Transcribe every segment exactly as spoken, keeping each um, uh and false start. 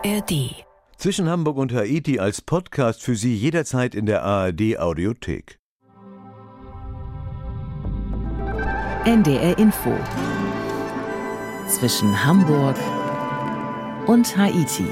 A R D. Zwischen Hamburg und Haiti als Podcast für Sie jederzeit in der A R D-Audiothek. N D R Info. Zwischen Hamburg und Haiti.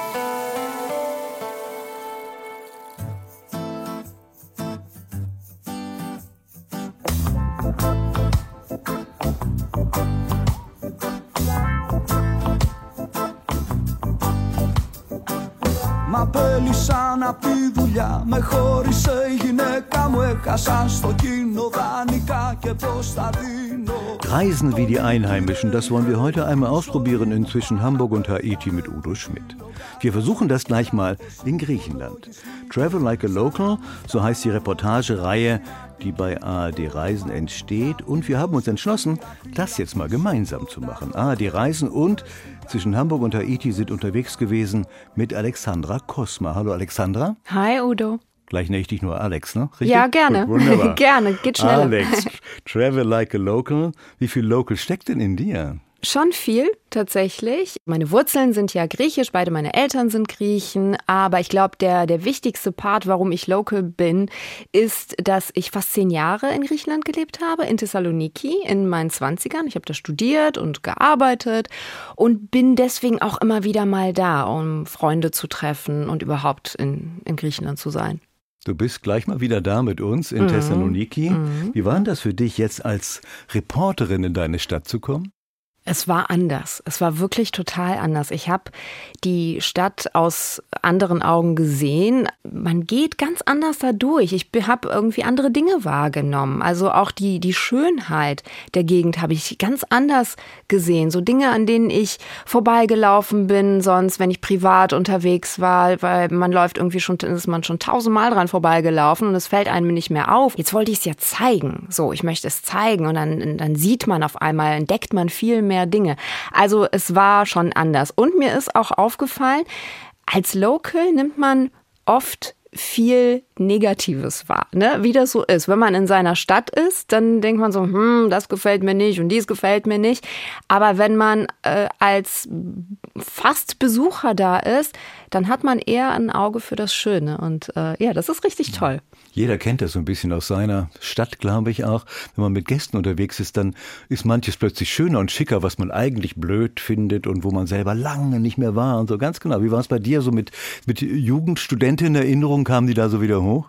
Μ' απέλυσαν απ' τη δουλειά, με χώρισε η γυναίκα μου, έχασα στο κοινό δανεικά και πώς θα δίνω. Reisen wie die Einheimischen, das wollen wir heute einmal ausprobieren in Zwischen Hamburg und Haiti mit Udo Schmidt. Wir versuchen das gleich mal in Griechenland. Travel like a local, so heißt die Reportagereihe, die bei A R D Reisen entsteht. Und wir haben uns entschlossen, das jetzt mal gemeinsam zu machen. A R D Reisen und Zwischen Hamburg und Haiti sind unterwegs gewesen mit Alexandra Kosma. Hallo Alexandra. Hi Udo. Gleich nenne ich dich nur Alex, ne? Richtig? Ja, gerne. Gut, wunderbar. Gerne, geht schneller. Alex, travel like a local. Wie viel local steckt denn in dir? Schon viel, tatsächlich. Meine Wurzeln sind ja griechisch, beide meine Eltern sind Griechen. Aber ich glaube, der, der wichtigste Part, warum ich local bin, ist, dass ich fast zehn Jahre in Griechenland gelebt habe, in Thessaloniki, in meinen Zwanzigern. Ich habe da studiert und gearbeitet und bin deswegen auch immer wieder mal da, um Freunde zu treffen und überhaupt in, in Griechenland zu sein. Du bist gleich mal wieder da mit uns in mhm. Thessaloniki. Mhm. Wie war denn das für dich, jetzt als Reporterin in deine Stadt zu kommen? Es war anders. Es war wirklich total anders. Ich habe die Stadt aus anderen Augen gesehen. Man geht ganz anders da durch. Ich habe irgendwie andere Dinge wahrgenommen. Also auch die, die Schönheit der Gegend habe ich ganz anders gesehen. So Dinge, an denen ich vorbeigelaufen bin, sonst, wenn ich privat unterwegs war, weil man läuft irgendwie schon, ist man schon tausendmal dran vorbeigelaufen und es fällt einem nicht mehr auf. Jetzt wollte ich es ja zeigen. So, ich möchte es zeigen und dann, dann sieht man auf einmal, entdeckt man viel mehr mehr Dinge. Also es war schon anders. Und mir ist auch aufgefallen, als Local nimmt man oft viel Negatives wahr, ne? Wie das so ist. Wenn man in seiner Stadt ist, dann denkt man so, hm, das gefällt mir nicht und dies gefällt mir nicht. Aber wenn man äh, als fast Besucher da ist, dann hat man eher ein Auge für das Schöne. Und äh, ja, das ist richtig toll. Jeder kennt das so ein bisschen aus seiner Stadt, glaube ich auch. Wenn man mit Gästen unterwegs ist, dann ist manches plötzlich schöner und schicker, was man eigentlich blöd findet und wo man selber lange nicht mehr war und so. Ganz genau. Wie war es bei dir so mit, mit Jugendstudentin-Erinnerungen? Kamen die da so wieder hoch?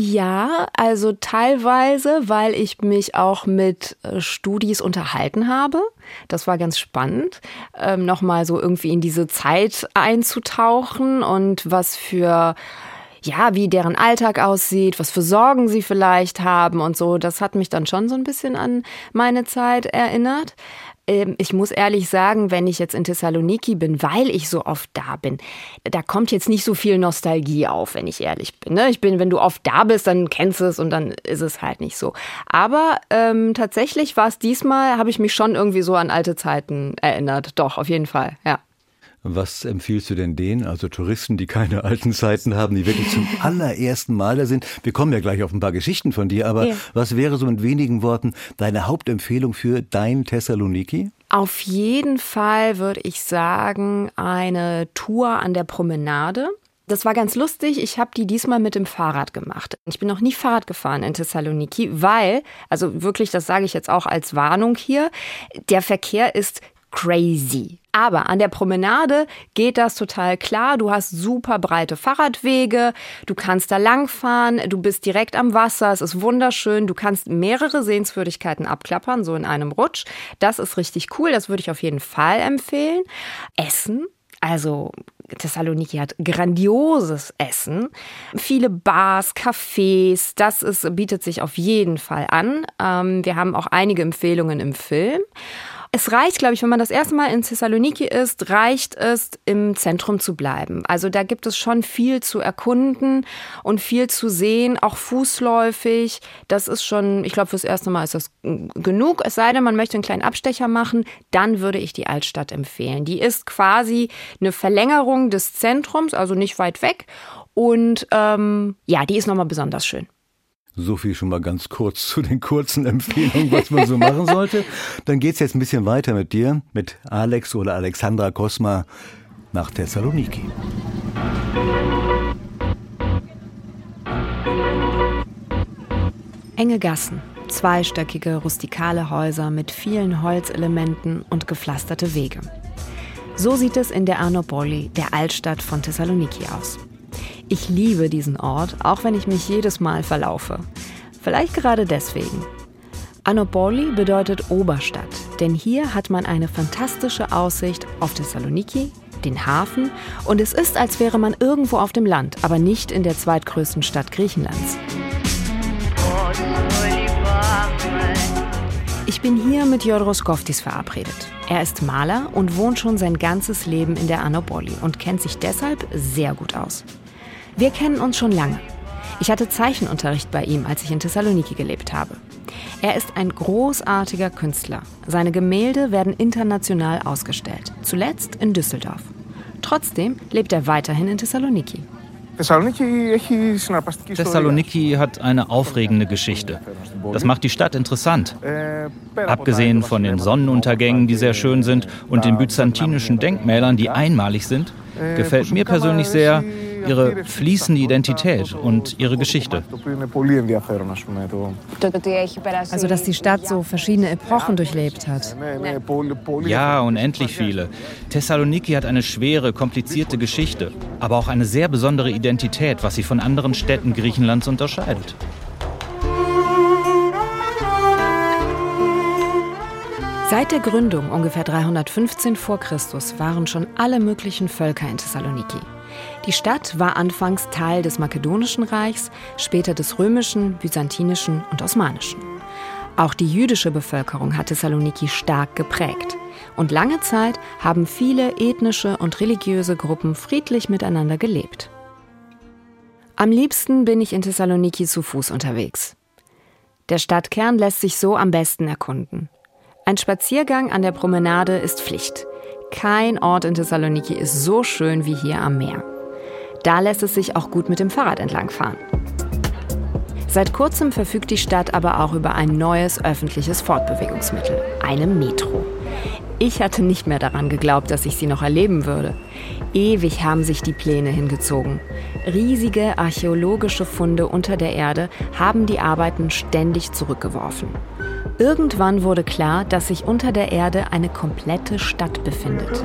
Ja, also teilweise, weil ich mich auch mit Studis unterhalten habe. Das war ganz spannend, ähm, nochmal so irgendwie in diese Zeit einzutauchen und was für... ja, wie deren Alltag aussieht, was für Sorgen sie vielleicht haben und so. Das hat mich dann schon so ein bisschen an meine Zeit erinnert. Ich muss ehrlich sagen, wenn ich jetzt in Thessaloniki bin, weil ich so oft da bin, da kommt jetzt nicht so viel Nostalgie auf, wenn ich ehrlich bin. Ich bin, wenn du oft da bist, dann kennst du es und dann ist es halt nicht so. Aber ähm, tatsächlich war es diesmal, habe ich mich schon irgendwie so an alte Zeiten erinnert. Doch, auf jeden Fall, ja. Was empfiehlst du denn denen, also Touristen, die keine alten Zeiten haben, die wirklich zum allerersten Mal da sind? Wir kommen ja gleich auf ein paar Geschichten von dir, aber ja. Was wäre so mit wenigen Worten deine Hauptempfehlung für dein Thessaloniki? Auf jeden Fall würde ich sagen, eine Tour an der Promenade. Das war ganz lustig. Ich habe die diesmal mit dem Fahrrad gemacht. Ich bin noch nie Fahrrad gefahren in Thessaloniki, weil, also wirklich, das sage ich jetzt auch als Warnung hier, der Verkehr ist crazy. Aber an der Promenade geht das total klar. Du hast super breite Fahrradwege, du kannst da langfahren, du bist direkt am Wasser, es ist wunderschön. Du kannst mehrere Sehenswürdigkeiten abklappern, so in einem Rutsch. Das ist richtig cool, das würde ich auf jeden Fall empfehlen. Essen, also Thessaloniki hat grandioses Essen, viele Bars, Cafés, das ist, bietet sich auf jeden Fall an. Ähm, wir haben auch einige Empfehlungen im Film. Es reicht, glaube ich, wenn man das erste Mal in Thessaloniki ist, reicht es, im Zentrum zu bleiben. Also da gibt es schon viel zu erkunden und viel zu sehen, auch fußläufig. Das ist schon, ich glaube, fürs erste Mal ist das genug. Es sei denn, man möchte einen kleinen Abstecher machen, dann würde ich die Altstadt empfehlen. Die ist quasi eine Verlängerung des Zentrums, also nicht weit weg. Und ähm, ja, die ist nochmal besonders schön. So viel schon mal ganz kurz zu den kurzen Empfehlungen, was man so machen sollte. Dann geht's jetzt ein bisschen weiter mit dir, mit Alex oder Alexandra Kosma. nach Thessaloniki. Enge Gassen, zweistöckige, rustikale Häuser mit vielen Holzelementen und gepflasterte Wege. So sieht es in der Arnopoli, der Altstadt von Thessaloniki, aus. Ich liebe diesen Ort, auch wenn ich mich jedes Mal verlaufe. Vielleicht gerade deswegen. Arnopoli bedeutet Oberstadt, denn hier hat man eine fantastische Aussicht auf Thessaloniki, den Hafen, und es ist, als wäre man irgendwo auf dem Land, aber nicht in der zweitgrößten Stadt Griechenlands. Ich bin hier mit Yorgos Koftis verabredet. Er ist Maler und wohnt schon sein ganzes Leben in der Arnopoli und kennt sich deshalb sehr gut aus. Wir kennen uns schon lange. Ich hatte Zeichenunterricht bei ihm, als ich in Thessaloniki gelebt habe. Er ist ein großartiger Künstler. Seine Gemälde werden international ausgestellt, zuletzt in Düsseldorf. Trotzdem lebt er weiterhin in Thessaloniki. Thessaloniki hat eine aufregende Geschichte. Das macht die Stadt interessant. Abgesehen von den Sonnenuntergängen, die sehr schön sind, und den byzantinischen Denkmälern, die einmalig sind, gefällt mir persönlich sehr ihre fließende Identität und ihre Geschichte. Also, dass die Stadt so verschiedene Epochen durchlebt hat. Ja, unendlich viele. Thessaloniki hat eine schwere, komplizierte Geschichte, aber auch eine sehr besondere Identität, was sie von anderen Städten Griechenlands unterscheidet. Seit der Gründung ungefähr dreihundertfünfzehn vor Christus waren schon alle möglichen Völker in Thessaloniki. Die Stadt war anfangs Teil des Makedonischen Reichs, später des Römischen, Byzantinischen und Osmanischen. Auch die jüdische Bevölkerung hat Thessaloniki stark geprägt. Und lange Zeit haben viele ethnische und religiöse Gruppen friedlich miteinander gelebt. Am liebsten bin ich in Thessaloniki zu Fuß unterwegs. Der Stadtkern lässt sich so am besten erkunden. Ein Spaziergang an der Promenade ist Pflicht. Kein Ort in Thessaloniki ist so schön wie hier am Meer. Da lässt es sich auch gut mit dem Fahrrad entlangfahren. Seit kurzem verfügt die Stadt aber auch über ein neues öffentliches Fortbewegungsmittel, eine Metro. Ich hatte nicht mehr daran geglaubt, dass ich sie noch erleben würde. Ewig haben sich die Pläne hingezogen. Riesige archäologische Funde unter der Erde haben die Arbeiten ständig zurückgeworfen. Irgendwann wurde klar, dass sich unter der Erde eine komplette Stadt befindet.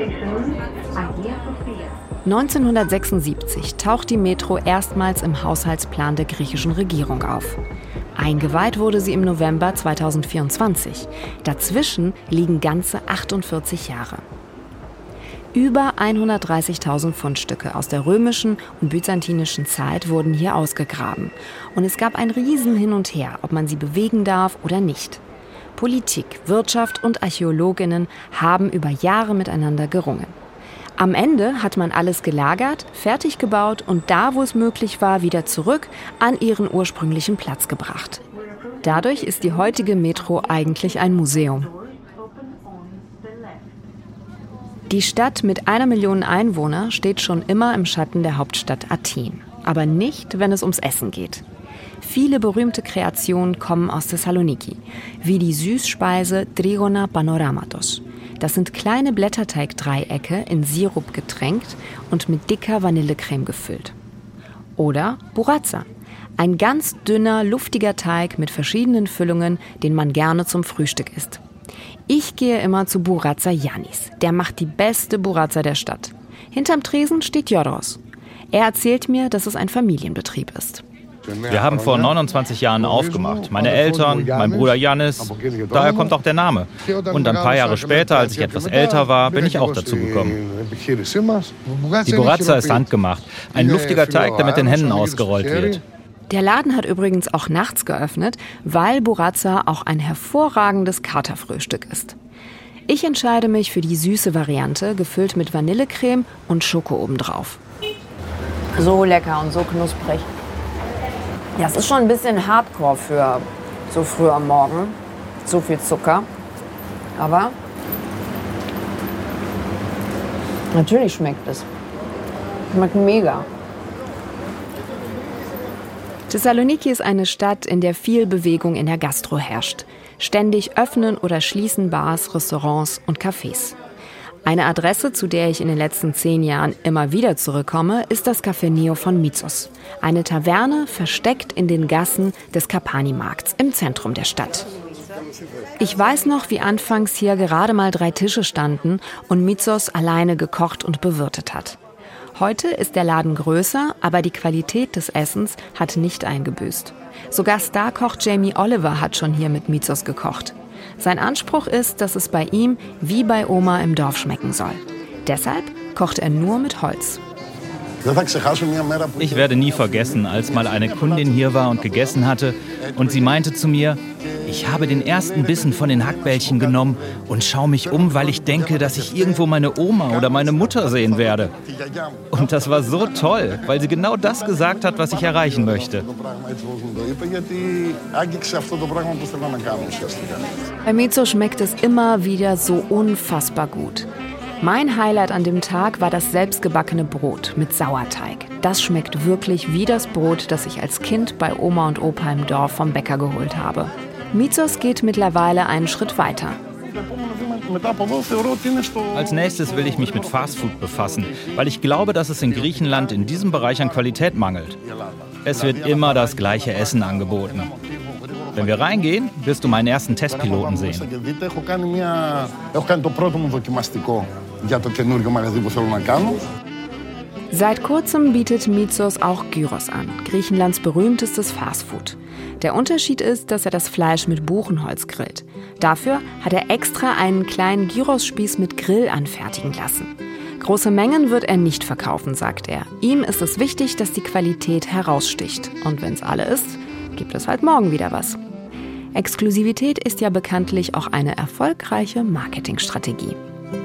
neunzehnhundertsechsundsiebzig taucht die Metro erstmals im Haushaltsplan der griechischen Regierung auf. Eingeweiht wurde sie im November zweitausendvierundzwanzig. Dazwischen liegen ganze achtundvierzig Jahre. Über hundertdreißigtausend Fundstücke aus der römischen und byzantinischen Zeit wurden hier ausgegraben. Und es gab ein Riesen hin und her, ob man sie bewegen darf oder nicht. Politik, Wirtschaft und Archäologinnen haben über Jahre miteinander gerungen. Am Ende hat man alles gelagert, fertig gebaut und da, wo es möglich war, wieder zurück an ihren ursprünglichen Platz gebracht. Dadurch ist die heutige Metro eigentlich ein Museum. Die Stadt mit einer Million Einwohner steht schon immer im Schatten der Hauptstadt Athen. Aber nicht, wenn es ums Essen geht. Viele berühmte Kreationen kommen aus Thessaloniki, wie die Süßspeise Trigona Panoramatos. Das sind kleine Blätterteigdreiecke in Sirup getränkt und mit dicker Vanillecreme gefüllt. Oder Buratsa, ein ganz dünner, luftiger Teig mit verschiedenen Füllungen, den man gerne zum Frühstück isst. Ich gehe immer zu Buratsa Yannis. Der macht die beste Buratsa der Stadt. Hinterm Tresen steht Yorgos. Er erzählt mir, dass es ein Familienbetrieb ist. Wir haben vor neunundzwanzig Jahren aufgemacht. Meine Eltern, mein Bruder Yannis, daher kommt auch der Name. Und ein paar Jahre später, als ich etwas älter war, bin ich auch dazu gekommen. Die Buratsa ist handgemacht. Ein luftiger Teig, der mit den Händen ausgerollt wird. Der Laden hat übrigens auch nachts geöffnet, weil Buratsa auch ein hervorragendes Katerfrühstück ist. Ich entscheide mich für die süße Variante, gefüllt mit Vanillecreme und Schoko obendrauf. So lecker und so knusprig. Das ist schon ein bisschen Hardcore für so früh am Morgen. So viel Zucker. Aber natürlich schmeckt es. Schmeckt mega. Thessaloniki ist eine Stadt, in der viel Bewegung in der Gastro herrscht. Ständig öffnen oder schließen Bars, Restaurants und Cafés. Eine Adresse, zu der ich in den letzten zehn Jahren immer wieder zurückkomme, ist das Café Neo von Mizos. Eine Taverne versteckt in den Gassen des Kapani-Markts im Zentrum der Stadt. Ich weiß noch, wie anfangs hier gerade mal drei Tische standen und Mizos alleine gekocht und bewirtet hat. Heute ist der Laden größer, aber die Qualität des Essens hat nicht eingebüßt. Sogar Starkoch Jamie Oliver hat schon hier mit Mizos gekocht. Sein Anspruch ist, dass es bei ihm wie bei Oma im Dorf schmecken soll. Deshalb kocht er nur mit Holz. Ich werde nie vergessen, als mal eine Kundin hier war und gegessen hatte und sie meinte zu mir, ich habe den ersten Bissen von den Hackbällchen genommen und schaue mich um, weil ich denke, dass ich irgendwo meine Oma oder meine Mutter sehen werde. Und das war so toll, weil sie genau das gesagt hat, was ich erreichen möchte. Bei Mizos schmeckt es immer wieder so unfassbar gut. Mein Highlight an dem Tag war das selbstgebackene Brot mit Sauerteig. Das schmeckt wirklich wie das Brot, das ich als Kind bei Oma und Opa im Dorf vom Bäcker geholt habe. Mizos geht mittlerweile einen Schritt weiter. Als nächstes will ich mich mit Fastfood befassen, weil ich glaube, dass es in Griechenland in diesem Bereich an Qualität mangelt. Es wird immer das gleiche Essen angeboten. Wenn wir reingehen, wirst du meinen ersten Testpiloten sehen. Seit kurzem bietet Mizos auch Gyros an, Griechenlands berühmtestes Fastfood. Der Unterschied ist, dass er das Fleisch mit Buchenholz grillt. Dafür hat er extra einen kleinen Gyros-Spieß mit Grill anfertigen lassen. Große Mengen wird er nicht verkaufen, sagt er. Ihm ist es wichtig, dass die Qualität heraussticht. Und wenn es alle ist, gibt es halt morgen wieder was. Exklusivität ist ja bekanntlich auch eine erfolgreiche Marketingstrategie.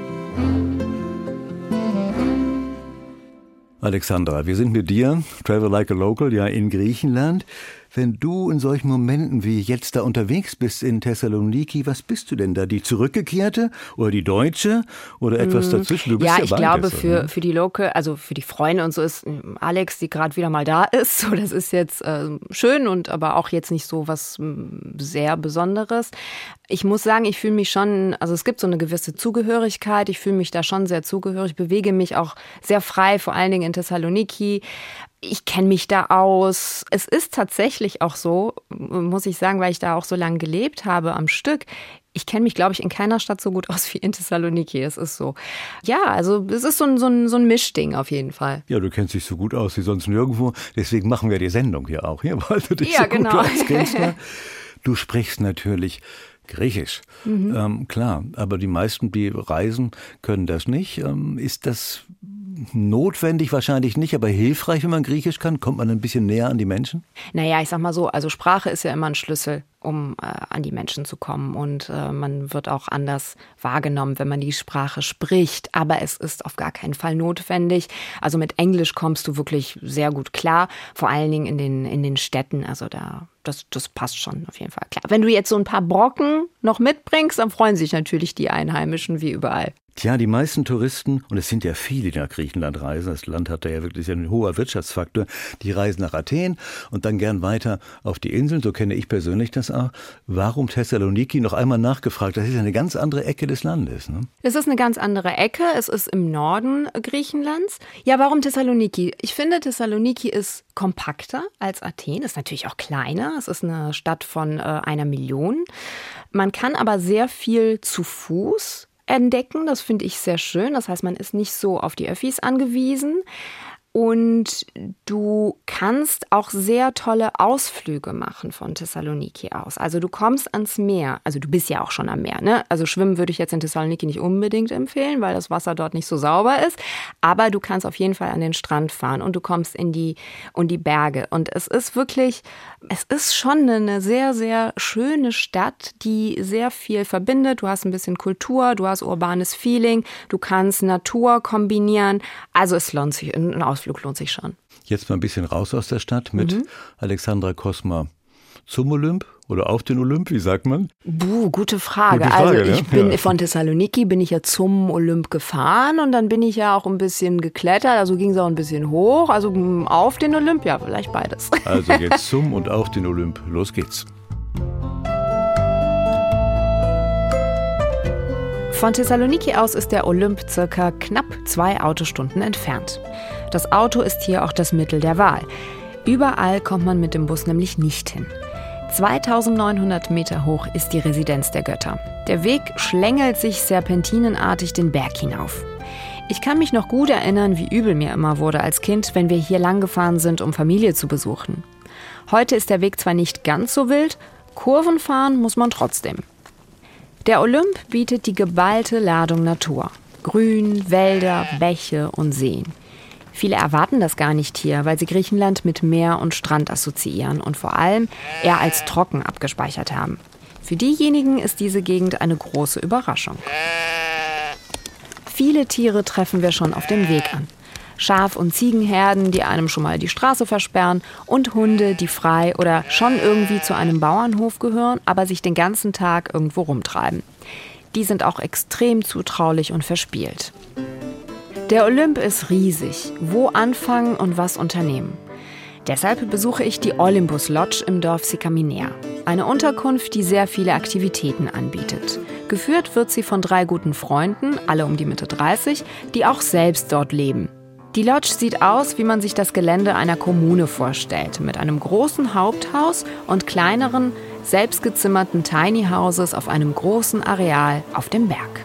Alexandra, wir sind mit dir, Travel Like a Local, ja in Griechenland. Wenn du in solchen Momenten wie jetzt da unterwegs bist in Thessaloniki, was bist du denn da? Die Zurückgekehrte oder die Deutsche oder etwas dazwischen? Du bist ja, ja ich beides, glaube oder? für, für die Local, also für die Freunde und so ist Alex, die gerade wieder mal da ist, so das ist jetzt äh, schön und aber auch jetzt nicht so was sehr Besonderes. Ich muss sagen, ich fühle mich schon, also es gibt so eine gewisse Zugehörigkeit, ich fühle mich da schon sehr zugehörig, bewege mich auch sehr frei, vor allen Dingen in Thessaloniki. Ich kenne mich da aus. Es ist tatsächlich auch so, muss ich sagen, weil ich da auch so lange gelebt habe am Stück. Ich kenne mich, glaube ich, in keiner Stadt so gut aus wie in Thessaloniki. Es ist so. Ja, also es ist so ein, so ein, so ein Mischding auf jeden Fall. Ja, du kennst dich so gut aus wie sonst nirgendwo. Deswegen machen wir die Sendung hier auch, hier, weil du dich ja, so genau. gut auskennst. Du sprichst natürlich Griechisch, mhm. ähm, klar. Aber die meisten, die reisen, können das nicht. Ähm, ist das notwendig? Wahrscheinlich nicht, aber hilfreich, wenn man Griechisch kann? Kommt man ein bisschen näher an die Menschen? Naja, ich sag mal so, also Sprache ist ja immer ein Schlüssel, um äh, an die Menschen zu kommen. Und äh, man wird auch anders wahrgenommen, wenn man die Sprache spricht. Aber es ist auf gar keinen Fall notwendig. Also mit Englisch kommst du wirklich sehr gut klar. Vor allen Dingen in den, in den Städten. Also da, das, das passt schon auf jeden Fall klar. Wenn du jetzt so ein paar Brocken noch mitbringst, dann freuen sich natürlich die Einheimischen wie überall. Tja, die meisten Touristen, und es sind ja viele, die nach Griechenland reisen, das Land hat ja wirklich einen hohen Wirtschaftsfaktor, die reisen nach Athen und dann gern weiter auf die Inseln, so kenne ich persönlich das auch. Warum Thessaloniki? Noch einmal nachgefragt, das ist ja eine ganz andere Ecke des Landes, ne? Es ist eine ganz andere Ecke, es ist im Norden Griechenlands. Ja, warum Thessaloniki? Ich finde, Thessaloniki ist kompakter als Athen, ist natürlich auch kleiner, es ist eine Stadt von äh, einer Million. Man kann aber sehr viel zu Fuß entdecken. Das finde ich sehr schön. Das heißt, man ist nicht so auf die Öffis angewiesen. Und du kannst auch sehr tolle Ausflüge machen von Thessaloniki aus. Also du kommst ans Meer. Also du bist ja auch schon am Meer, ne? Also schwimmen würde ich jetzt in Thessaloniki nicht unbedingt empfehlen, weil das Wasser dort nicht so sauber ist. Aber du kannst auf jeden Fall an den Strand fahren und du kommst in die, in die Berge. Und es ist wirklich, es ist schon eine sehr, sehr schöne Stadt, die sehr viel verbindet. Du hast ein bisschen Kultur, du hast urbanes Feeling, du kannst Natur kombinieren. Also es lohnt sich, ein Ausflug lohnt sich schon. Jetzt mal ein bisschen raus aus der Stadt mit mhm. Alexandra Kosma zum Olymp oder auf den Olymp, wie sagt man? Buh, gute Frage. Gute Frage, also ich ne? bin ja. von Thessaloniki bin ich ja zum Olymp gefahren und dann bin ich ja auch ein bisschen geklettert, also ging es auch ein bisschen hoch, also auf den Olymp, ja, vielleicht beides. Also jetzt zum und auf den Olymp, los geht's. Von Thessaloniki aus ist der Olymp circa knapp zwei Autostunden entfernt. Das Auto ist hier auch das Mittel der Wahl. Überall kommt man mit dem Bus nämlich nicht hin. zweitausendneunhundert Meter hoch ist die Residenz der Götter. Der Weg schlängelt sich serpentinenartig den Berg hinauf. Ich kann mich noch gut erinnern, wie übel mir immer wurde als Kind, wenn wir hier lang gefahren sind, um Familie zu besuchen. Heute ist der Weg zwar nicht ganz so wild, Kurven fahren muss man trotzdem. Der Olymp bietet die geballte Ladung Natur. Grün, Wälder, Bäche und Seen. Viele erwarten das gar nicht hier, weil sie Griechenland mit Meer und Strand assoziieren und vor allem eher als trocken abgespeichert haben. Für diejenigen ist diese Gegend eine große Überraschung. Viele Tiere treffen wir schon auf dem Weg an. Schaf- und Ziegenherden, die einem schon mal die Straße versperren, und Hunde, die frei oder schon irgendwie zu einem Bauernhof gehören, aber sich den ganzen Tag irgendwo rumtreiben. Die sind auch extrem zutraulich und verspielt. Der Olymp ist riesig. Wo anfangen und was unternehmen? Deshalb besuche ich die Olympus Lodge im Dorf Sikaminea. Eine Unterkunft, die sehr viele Aktivitäten anbietet. Geführt wird sie von drei guten Freunden, alle um die Mitte dreißig, die auch selbst dort leben. Die Lodge sieht aus, wie man sich das Gelände einer Kommune vorstellt, mit einem großen Haupthaus und kleineren, selbstgezimmerten Tiny Houses auf einem großen Areal auf dem Berg.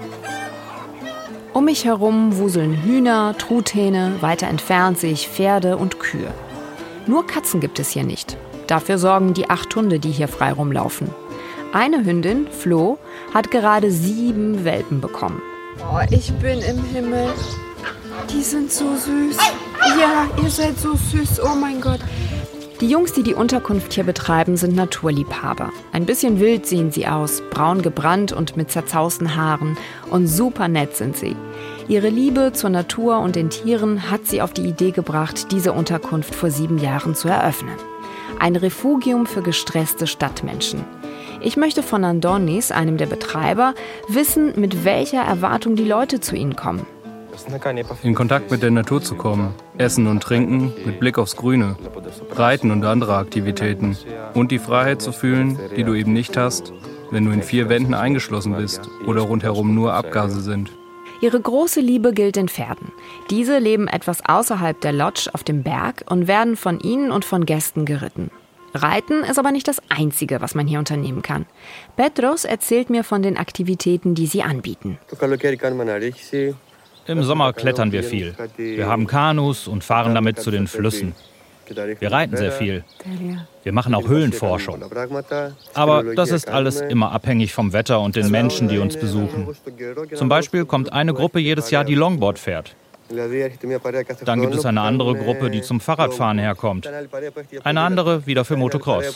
Um mich herum wuseln Hühner, Truthähne, weiter entfernt sehe ich Pferde und Kühe. Nur Katzen gibt es hier nicht. Dafür sorgen die acht Hunde, die hier frei rumlaufen. Eine Hündin, Flo, hat gerade sieben Welpen bekommen. Oh, ich bin im Himmel. Die sind so süß. Ja, ihr seid so süß. Oh mein Gott. Die Jungs, die die Unterkunft hier betreiben, sind Naturliebhaber. Ein bisschen wild sehen sie aus, braun gebrannt und mit zerzausten Haaren. Und super nett sind sie. Ihre Liebe zur Natur und den Tieren hat sie auf die Idee gebracht, diese Unterkunft vor sieben Jahren zu eröffnen. Ein Refugium für gestresste Stadtmenschen. Ich möchte von Andonis, einem der Betreiber, wissen, mit welcher Erwartung die Leute zu ihnen kommen. In Kontakt mit der Natur zu kommen, essen und trinken mit Blick aufs Grüne, Reiten und andere Aktivitäten und die Freiheit zu fühlen, die du eben nicht hast, wenn du in vier Wänden eingeschlossen bist oder rundherum nur Abgase sind. Ihre große Liebe gilt den Pferden. Diese leben etwas außerhalb der Lodge auf dem Berg und werden von ihnen und von Gästen geritten. Reiten ist aber nicht das Einzige, was man hier unternehmen kann. Petros erzählt mir von den Aktivitäten, die sie anbieten. Im Sommer klettern wir viel. Wir haben Kanus und fahren damit zu den Flüssen. Wir reiten sehr viel. Wir machen auch Höhlenforschung. Aber das ist alles immer abhängig vom Wetter und den Menschen, die uns besuchen. Zum Beispiel kommt eine Gruppe jedes Jahr, die Longboard fährt. Dann gibt es eine andere Gruppe, die zum Fahrradfahren herkommt. Eine andere wieder für Motocross.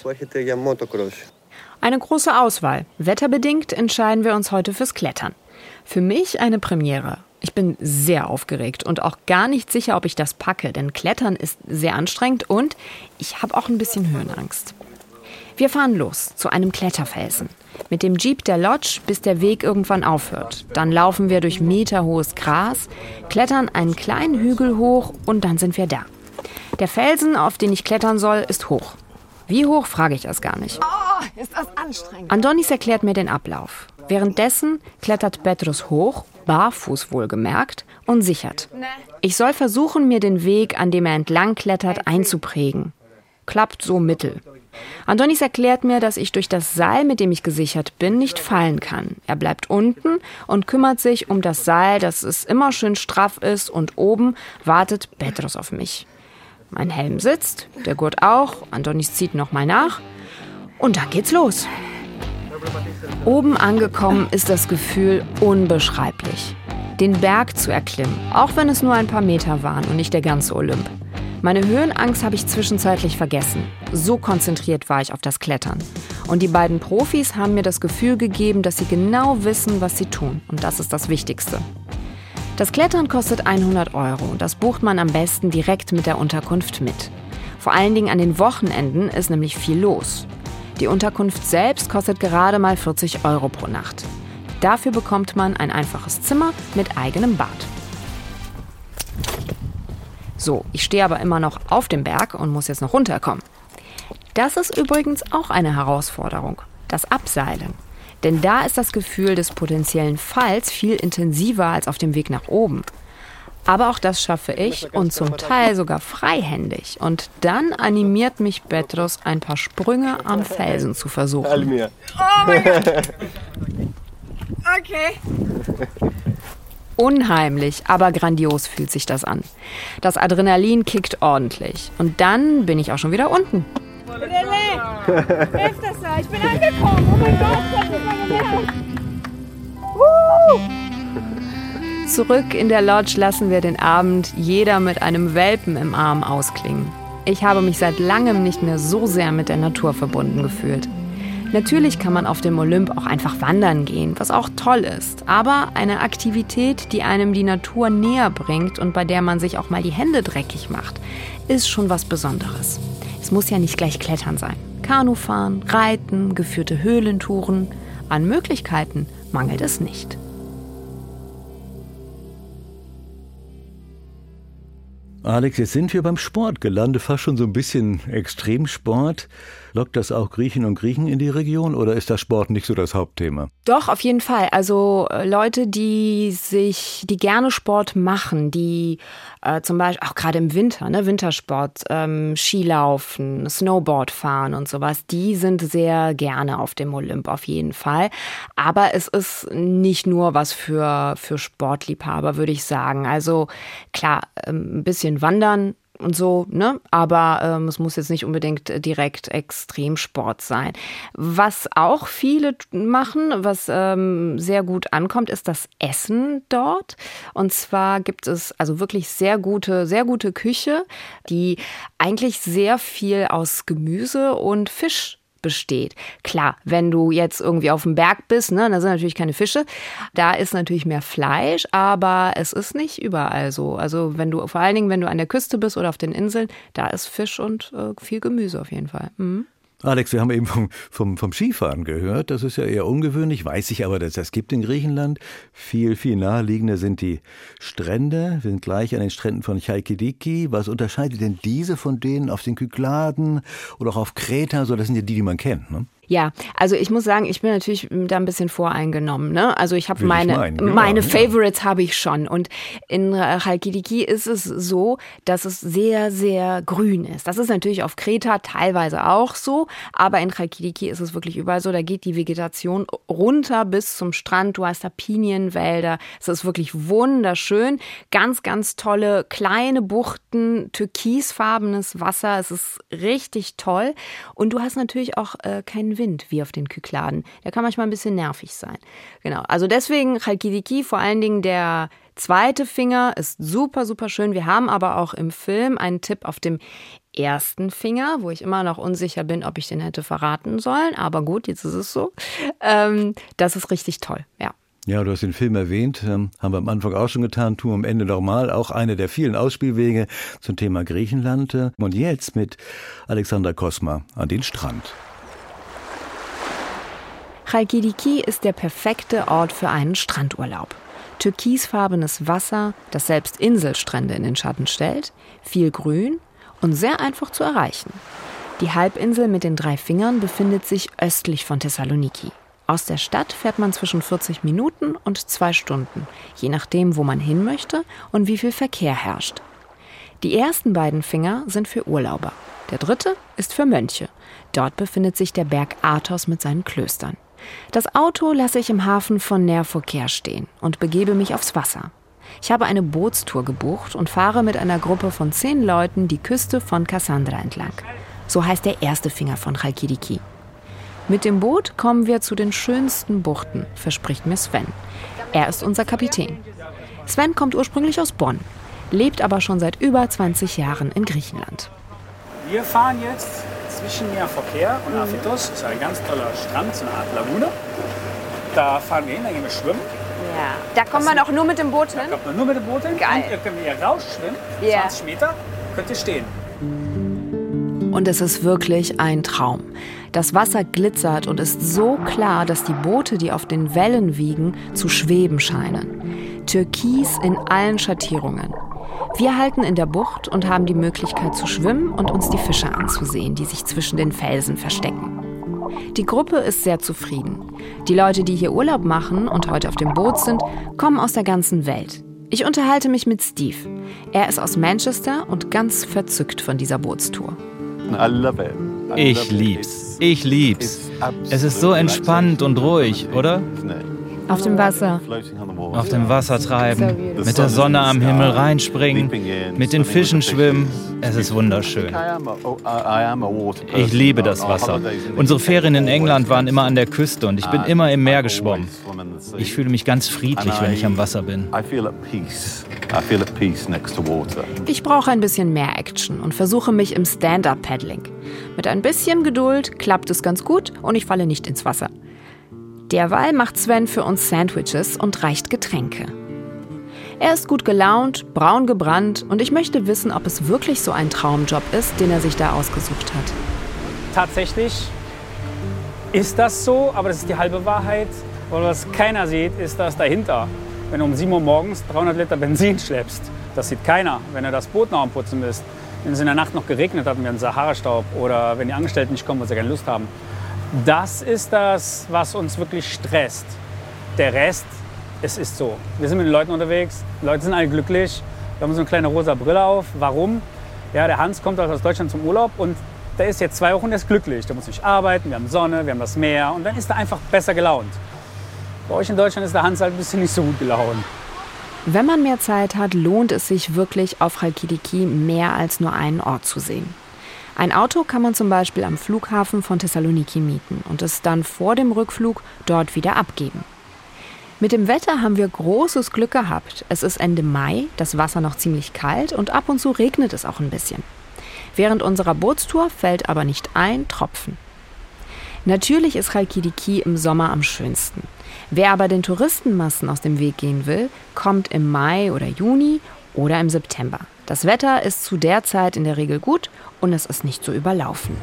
Eine große Auswahl. Wetterbedingt entscheiden wir uns heute fürs Klettern. Für mich eine Premiere. Ich bin sehr aufgeregt und auch gar nicht sicher, ob ich das packe, denn Klettern ist sehr anstrengend und ich habe auch ein bisschen Höhenangst. Wir fahren los zu einem Kletterfelsen. Mit dem Jeep der Lodge, bis der Weg irgendwann aufhört. Dann laufen wir durch meterhohes Gras, klettern einen kleinen Hügel hoch und dann sind wir da. Der Felsen, auf den ich klettern soll, ist hoch. Wie hoch, frage ich erst gar nicht. Oh, ist das anstrengend. Andonis erklärt mir den Ablauf. Währenddessen klettert Petros hoch, barfuß wohlgemerkt, und sichert. Ich soll versuchen, mir den Weg, an dem er entlang klettert, einzuprägen. Klappt so mittel. Andonis erklärt mir, dass ich durch das Seil, mit dem ich gesichert bin, nicht fallen kann. Er bleibt unten und kümmert sich um das Seil, dass es immer schön straff ist, und oben wartet Petros auf mich. Mein Helm sitzt, der Gurt auch, Andonis zieht nochmal nach und dann geht's los. Oben angekommen ist das Gefühl unbeschreiblich. Den Berg zu erklimmen, auch wenn es nur ein paar Meter waren und nicht der ganze Olymp. Meine Höhenangst habe ich zwischenzeitlich vergessen. So konzentriert war ich auf das Klettern. Und die beiden Profis haben mir das Gefühl gegeben, dass sie genau wissen, was sie tun. Und das ist das Wichtigste. Das Klettern kostet hundert Euro und das bucht man am besten direkt mit der Unterkunft mit. Vor allen Dingen an den Wochenenden ist nämlich viel los. Die Unterkunft selbst kostet gerade mal vierzig Euro pro Nacht. Dafür bekommt man ein einfaches Zimmer mit eigenem Bad. So, ich stehe aber immer noch auf dem Berg und muss jetzt noch runterkommen. Das ist übrigens auch eine Herausforderung, das Abseilen. Denn da ist das Gefühl des potenziellen Falls viel intensiver als auf dem Weg nach oben. Aber auch das schaffe ich und zum Teil sogar freihändig. Und dann animiert mich Petros, ein paar Sprünge am Felsen zu versuchen. Oh mein Gott. Okay. Unheimlich, aber grandios fühlt sich das an. Das Adrenalin kickt ordentlich. Und dann bin ich auch schon wieder unten. René, hilf das da, ich bin angekommen. Oh mein Gott, das ist meine Welt. Woo! Zurück in der Lodge lassen wir den Abend jeder mit einem Welpen im Arm ausklingen. Ich habe mich seit langem nicht mehr so sehr mit der Natur verbunden gefühlt. Natürlich kann man auf dem Olymp auch einfach wandern gehen, was auch toll ist. Aber eine Aktivität, die einem die Natur näher bringt und bei der man sich auch mal die Hände dreckig macht, ist schon was Besonderes. Es muss ja nicht gleich Klettern sein. Kanufahren, Reiten, geführte Höhlentouren. An Möglichkeiten mangelt es nicht. Alex, jetzt sind wir beim Sport gelandet, fast schon so ein bisschen Extremsport. Lockt das auch Griechen und Griechen in die Region oder ist das Sport nicht so das Hauptthema? Doch, auf jeden Fall. Also äh, Leute, die sich, die gerne Sport machen, die äh, zum Beispiel auch gerade im Winter, ne, Wintersport, ähm, Skilaufen, Snowboard fahren und sowas, die sind sehr gerne auf dem Olymp auf jeden Fall. Aber es ist nicht nur was für, für Sportliebhaber, würde ich sagen. Also klar, ähm, ein bisschen wandern und so, ne? Aber ähm, es muss jetzt nicht unbedingt direkt Extremsport sein. Was auch viele machen, was ähm, sehr gut ankommt, ist das Essen dort. Und zwar gibt es also wirklich sehr gute, sehr gute Küche, die eigentlich sehr viel aus Gemüse und Fisch besteht. Klar, wenn du jetzt irgendwie auf dem Berg bist, ne, da sind natürlich keine Fische, da ist natürlich mehr Fleisch, aber es ist nicht überall so. Also wenn du, vor allen Dingen, wenn du an der Küste bist oder auf den Inseln, da ist Fisch und äh, viel Gemüse auf jeden Fall. Mhm. Alex, wir haben eben vom, vom, vom Skifahren gehört. Das ist ja eher ungewöhnlich, weiß ich aber, dass das gibt in Griechenland. Viel, viel naheliegender sind die Strände. Wir sind gleich an den Stränden von Chalkidiki. Was unterscheidet denn diese von denen auf den Kykladen oder auch auf Kreta? So, das sind ja die, die man kennt, ne? Ja, also ich muss sagen, ich bin natürlich da ein bisschen voreingenommen, ne? Also ich habe meine, meinen, ja, meine ja. Favorites habe ich schon. Und in Chalkidiki ist es so, dass es sehr, sehr grün ist. Das ist natürlich auf Kreta teilweise auch so, aber in Chalkidiki ist es wirklich überall so. Da geht die Vegetation runter bis zum Strand. Du hast da Pinienwälder. Es ist wirklich wunderschön. Ganz, ganz tolle kleine Buchten, türkisfarbenes Wasser. Es ist richtig toll. Und du hast natürlich auch äh, keinen Wind wie auf den Kykladen. Der kann manchmal ein bisschen nervig sein. Genau, also deswegen Chalkidiki, vor allen Dingen der zweite Finger ist super, super schön. Wir haben aber auch im Film einen Tipp auf dem ersten Finger, wo ich immer noch unsicher bin, ob ich den hätte verraten sollen. Aber gut, jetzt ist es so. Ähm, das ist richtig toll, ja. Ja, du hast den Film erwähnt, ähm, haben wir am Anfang auch schon getan, tun am Ende nochmal, auch eine der vielen Ausspielwege zum Thema Griechenland. Und jetzt mit Alexander Kosma an den Strand. Chalkidiki ist der perfekte Ort für einen Strandurlaub. Türkisfarbenes Wasser, das selbst Inselstrände in den Schatten stellt, viel Grün und sehr einfach zu erreichen. Die Halbinsel mit den drei Fingern befindet sich östlich von Thessaloniki. Aus der Stadt fährt man zwischen vierzig Minuten und zwei Stunden, je nachdem, wo man hin möchte und wie viel Verkehr herrscht. Die ersten beiden Finger sind für Urlauber. Der dritte ist für Mönche. Dort befindet sich der Berg Athos mit seinen Klöstern. Das Auto lasse ich im Hafen von Nerfoker stehen und begebe mich aufs Wasser. Ich habe eine Bootstour gebucht und fahre mit einer Gruppe von zehn Leuten die Küste von Kassandra entlang. So heißt der erste Finger von Chalkidiki. Mit dem Boot kommen wir zu den schönsten Buchten, verspricht mir Sven. Er ist unser Kapitän. Sven kommt ursprünglich aus Bonn, lebt aber schon seit über zwanzig Jahren in Griechenland. Wir fahren jetzt zwischen Nerfoker und Aphitos. Das ist ein ganz toller Strand, so eine Art Lagune. Da fahren wir hin, da gehen wir schwimmen. Ja. Da kommt man auch nur mit dem Boot hin? Da kommt man nur mit dem Boot hin. Geil. Und ihr könnt hier rausschwimmen, Ja. zwanzig Meter, könnt ihr stehen. Und es ist wirklich ein Traum. Das Wasser glitzert und ist so klar, dass die Boote, die auf den Wellen wiegen, zu schweben scheinen. Türkis in allen Schattierungen. Wir halten in der Bucht und haben die Möglichkeit zu schwimmen und uns die Fische anzusehen, die sich zwischen den Felsen verstecken. Die Gruppe ist sehr zufrieden. Die Leute, die hier Urlaub machen und heute auf dem Boot sind, kommen aus der ganzen Welt. Ich unterhalte mich mit Steve. Er ist aus Manchester und ganz verzückt von dieser Bootstour. Ich lieb's. Ich lieb's. Es ist so entspannt und ruhig, oder? Auf dem Wasser. Auf dem Wasser treiben, mit der Sonne am Himmel reinspringen, mit den Fischen schwimmen. Es ist wunderschön. Ich liebe das Wasser. Unsere Ferien in England waren immer an der Küste und ich bin immer im Meer geschwommen. Ich fühle mich ganz friedlich, wenn ich am Wasser bin. Ich brauche ein bisschen mehr Action und versuche mich im Stand-Up-Paddling. Mit ein bisschen Geduld klappt es ganz gut und ich falle nicht ins Wasser. Derweil macht Sven für uns Sandwiches und reicht Getränke. Er ist gut gelaunt, braun gebrannt und ich möchte wissen, ob es wirklich so ein Traumjob ist, den er sich da ausgesucht hat. Tatsächlich ist das so, aber das ist die halbe Wahrheit. Weil was keiner sieht, ist das dahinter. Wenn du um sieben Uhr morgens dreihundert Liter Benzin schleppst, das sieht keiner. Wenn du das Boot noch am Putzen bist, wenn es in der Nacht noch geregnet hat und wir einen Sahara-Staub oder wenn die Angestellten nicht kommen, weil sie keine Lust haben. Das ist das, was uns wirklich stresst. Der Rest, es ist so. Wir sind mit den Leuten unterwegs, die Leute sind alle glücklich. Wir haben so eine kleine rosa Brille auf. Warum? Ja, der Hans kommt aus Deutschland zum Urlaub und der ist jetzt zwei Wochen, der ist glücklich. Der muss nicht arbeiten, wir haben Sonne, wir haben das Meer und dann ist er einfach besser gelaunt. Bei euch in Deutschland ist der Hans halt ein bisschen nicht so gut gelaunt. Wenn man mehr Zeit hat, lohnt es sich wirklich, auf Chalkidiki mehr als nur einen Ort zu sehen. Ein Auto kann man zum Beispiel am Flughafen von Thessaloniki mieten und es dann vor dem Rückflug dort wieder abgeben. Mit dem Wetter haben wir großes Glück gehabt. Es ist Ende Mai, das Wasser noch ziemlich kalt und ab und zu regnet es auch ein bisschen. Während unserer Bootstour fällt aber nicht ein Tropfen. Natürlich ist Chalkidiki im Sommer am schönsten. Wer aber den Touristenmassen aus dem Weg gehen will, kommt im Mai oder Juni oder im September. Das Wetter ist zu der Zeit in der Regel gut und es ist nicht so überlaufen.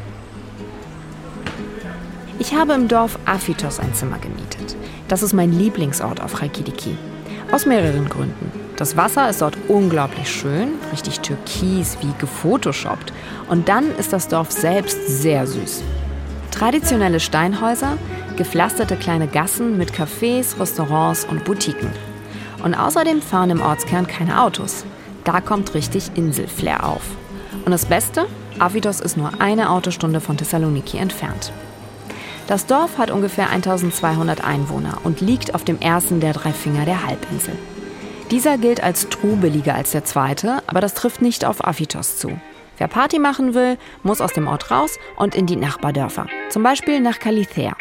Ich habe im Dorf Afitos ein Zimmer gemietet. Das ist mein Lieblingsort auf Chalkidiki. Aus mehreren Gründen. Das Wasser ist dort unglaublich schön, richtig türkis, wie gefotoshoppt. Und dann ist das Dorf selbst sehr süß. Traditionelle Steinhäuser, gepflasterte kleine Gassen mit Cafés, Restaurants und Boutiquen. Und außerdem fahren im Ortskern keine Autos. Da kommt richtig Inselflair auf. Und das Beste? Afitos ist nur eine Autostunde von Thessaloniki entfernt. Das Dorf hat ungefähr eintausendzweihundert Einwohner und liegt auf dem ersten der drei Finger der Halbinsel. Dieser gilt als trubeliger als der zweite, aber das trifft nicht auf Afitos zu. Wer Party machen will, muss aus dem Ort raus und in die Nachbardörfer, zum Beispiel nach Kalithea.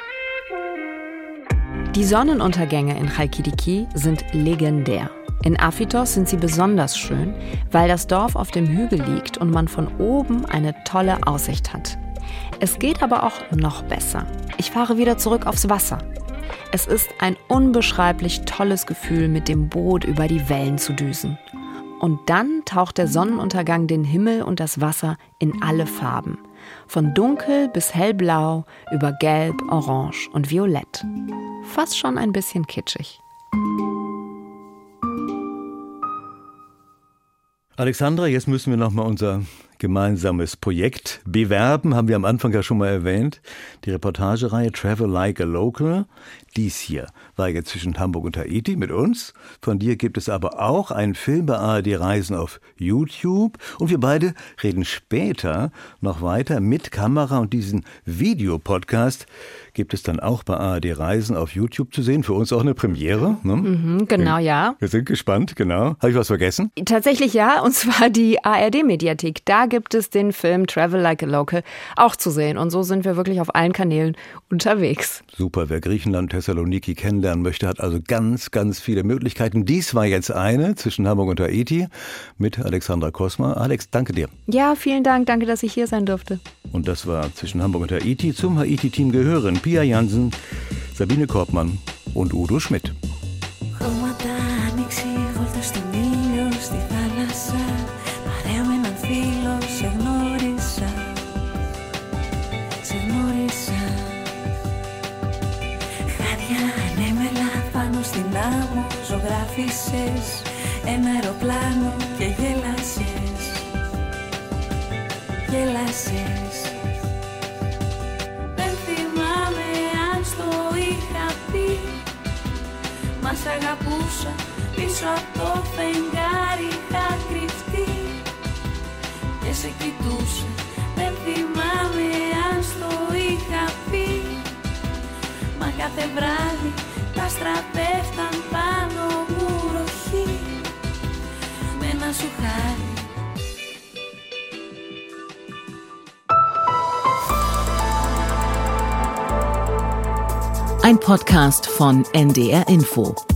Die Sonnenuntergänge in Chalkidiki sind legendär. In Afitos sind sie besonders schön, weil das Dorf auf dem Hügel liegt und man von oben eine tolle Aussicht hat. Es geht aber auch noch besser. Ich fahre wieder zurück aufs Wasser. Es ist ein unbeschreiblich tolles Gefühl, mit dem Boot über die Wellen zu düsen. Und dann taucht der Sonnenuntergang den Himmel und das Wasser in alle Farben. Von dunkel bis hellblau, über gelb, orange und violett. Fast schon ein bisschen kitschig. Alexandra, jetzt müssen wir noch mal unser gemeinsames Projekt bewerben, haben wir am Anfang ja schon mal erwähnt. Die Reportagereihe Travel Like a Local. Dies hier war jetzt zwischen Hamburg und Tahiti mit uns. Von dir gibt es aber auch einen Film bei A R D Reisen auf YouTube. Und wir beide reden später noch weiter mit Kamera. Und diesen Videopodcast gibt es dann auch bei A R D Reisen auf YouTube zu sehen. Für uns auch eine Premiere. Ne? Mhm, genau, ja. Wir sind gespannt, genau. Habe ich was vergessen? Tatsächlich ja, und zwar die A R D-Mediathek. Da gibt es den Film Travel Like a Local auch zu sehen. Und so sind wir wirklich auf allen Kanälen unterwegs. Super, wer Griechenland, Thessaloniki kennenlernen möchte, hat also ganz, ganz viele Möglichkeiten. Dies war jetzt eine zwischen Hamburg und Tahiti mit Alexandra Kosma. Alex, danke dir. Ja, vielen Dank. Danke, dass ich hier sein durfte. Und das war zwischen Hamburg und Tahiti. Zum Haiti-Team gehören Pia Jansen, Sabine Korbmann und Udo Schmidt. Ζωγράφισες ένα αεροπλάνο και γέλασες, γέλασες. Δεν θυμάμαι Μα σ' αγαπούσα, πίσω από το φεγγάρι είχα κρυφτεί και σε κοιτούσα, δεν θυμάμαι αν στο είχα πει. Μα κάθε βράδυ τα άστρα πέφταν πάνω μου ροχή με ένα σου χάρη. Ein Podcast von N D R Info.